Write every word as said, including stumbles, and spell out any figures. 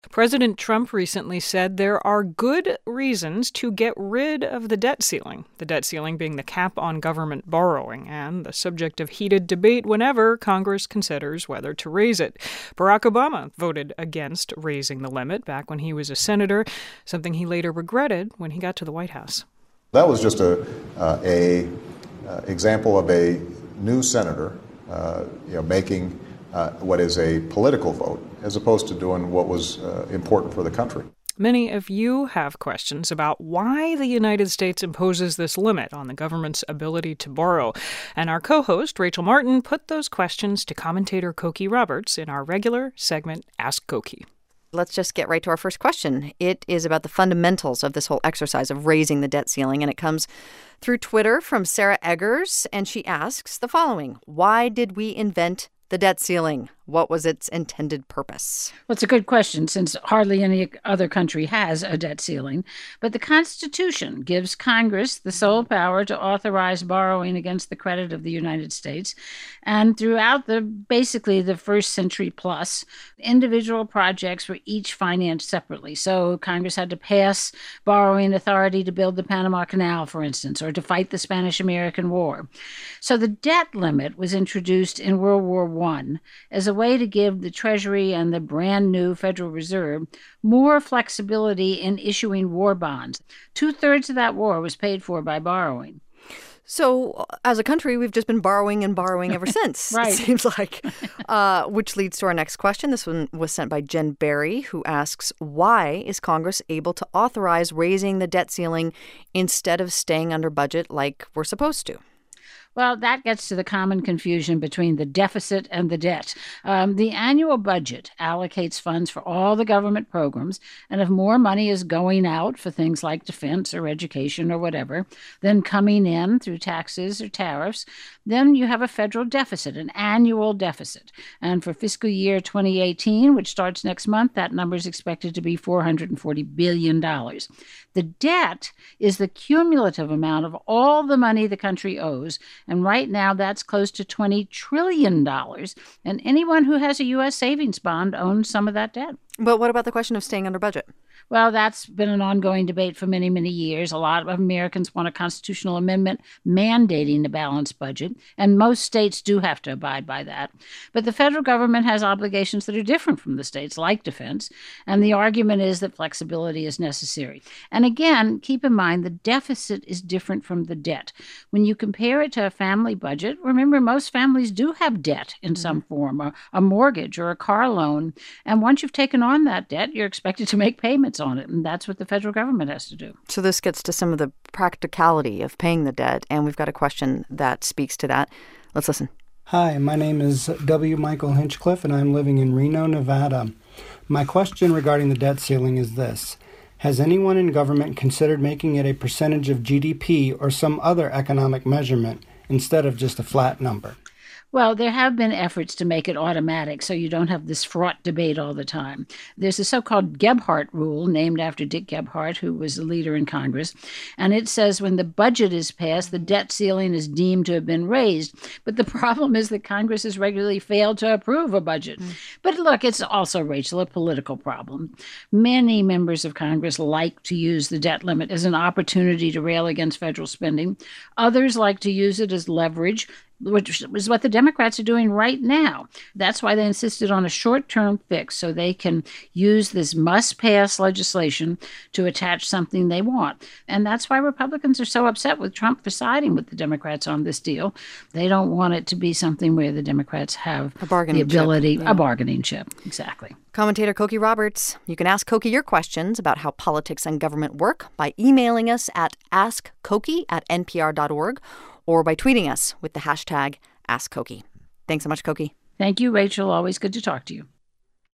President Trump recently said there are good reasons to get rid of the debt ceiling, the debt ceiling being the cap on government borrowing and the subject of heated debate whenever Congress considers whether to raise it. Barack Obama voted against raising the limit back when he was a senator, something he later regretted when he got to the White House. That was just a, uh, a uh, example of a new senator uh, you know, making uh, what is a political vote, as opposed to doing what was uh, important for the country. Many of you have questions about why the United States imposes this limit on the government's ability to borrow. And our co-host, Rachel Martin, put those questions to commentator Cokie Roberts in our regular segment, Ask Cokie. Let's just get right to our first question. It is about the fundamentals of this whole exercise of raising the debt ceiling, and it comes through Twitter from Sarah Eggers, and she asks the following: why did we invent the debt ceiling? What was its intended purpose? Well, it's a good question, since hardly any other country has a debt ceiling. But the Constitution gives Congress the sole power to authorize borrowing against the credit of the United States. And throughout the basically the first century plus, individual projects were each financed separately. So Congress had to pass borrowing authority to build the Panama Canal, for instance, or to fight the Spanish-American War. So the debt limit was introduced in World War One as a way to give the Treasury and the brand new Federal Reserve more flexibility in issuing war bonds. Two-thirds of that war was paid for by borrowing. So as a country, we've just been borrowing and borrowing ever since, Right. It seems like, uh, which leads to our next question. This one was sent by Jen Berry, who asks, why is Congress able to authorize raising the debt ceiling instead of staying under budget like we're supposed to? Well, that gets to the common confusion between the deficit and the debt. Um, the annual budget allocates funds for all the government programs, and if more money is going out for things like defense or education or whatever than coming in through taxes or tariffs, then you have a federal deficit, an annual deficit. And for fiscal year twenty eighteen, which starts next month, that number is expected to be four hundred forty billion dollars. The debt is the cumulative amount of all the money the country owes. And right now, that's close to twenty trillion dollars. And anyone who has a U S savings bond owns some of that debt. But what about the question of staying under budget? Well, that's been an ongoing debate for many, many years. A lot of Americans want a constitutional amendment mandating a balanced budget, and most states do have to abide by that. But the federal government has obligations that are different from the states, like defense, and the argument is that flexibility is necessary. And again, keep in mind, the deficit is different from the debt. When you compare it to a family budget, remember, most families do have debt in some form, a, a mortgage or a car loan, and once you've taken on that debt, you're expected to make payments on it, and that's what the federal government has to do. So this gets to some of the practicality of paying the debt, and we've got a question that speaks to that. Let's listen. Hi, my name is W. Michael Hinchcliffe, and I'm living in Reno, Nevada. My question regarding the debt ceiling is this: has anyone in government considered making it a percentage of G D P or some other economic measurement instead of just a flat number? Well, there have been efforts to make it automatic so you don't have this fraught debate all the time. There's a so-called Gebhardt rule named after Dick Gebhardt, who was a leader in Congress. And it says when the budget is passed, the debt ceiling is deemed to have been raised. But the problem is that Congress has regularly failed to approve a budget. Mm. But look, it's also, Rachel, a political problem. Many members of Congress like to use the debt limit as an opportunity to rail against federal spending. Others like to use it as leverage, which is what the Democrats are doing right now. That's why they insisted on a short-term fix, so they can use this must-pass legislation to attach something they want. And that's why Republicans are so upset with Trump for siding with the Democrats on this deal. They don't want it to be something where the Democrats have a bargaining the ability, chip. Yeah. a bargaining chip. Exactly. Commentator Cokie Roberts. You can ask Cokie your questions about how politics and government work by emailing us at ask cokie at n p r dot org or by tweeting us with the hashtag AskCokie. Thanks so much, Cokie. Thank you, Rachel. Always good to talk to you.